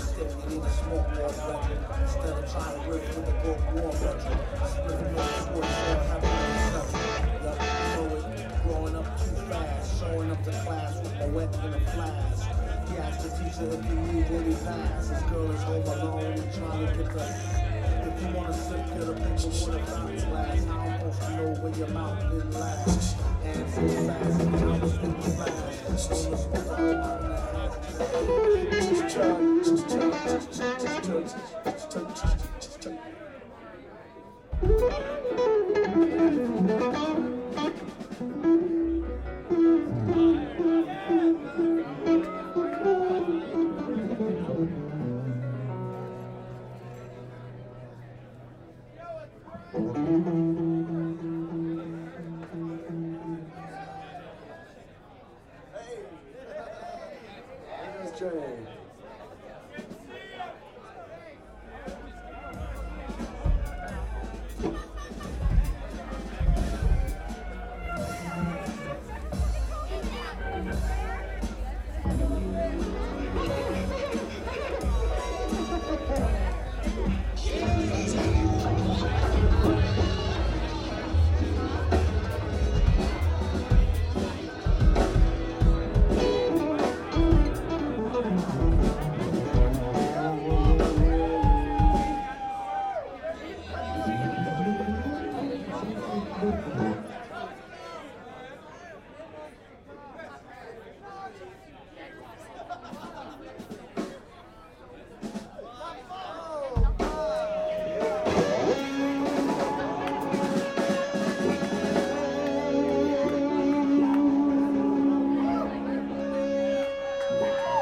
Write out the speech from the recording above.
stick, you need a smoke more budget. Instead of trying to riff with the broke war budget. Splitting your sports or having a subject. Yup, you know it. Growing up too fast, showing up to class with my wet in a flask. He asked the teacher if he knew what he passed. His girl is home alone, trying to get the. If you wanna sip, get a paper with a fountain glass. How I'm supposed to know where your mouth didn't last? And so fast, I was in the flash. So the smoke out of the Hey,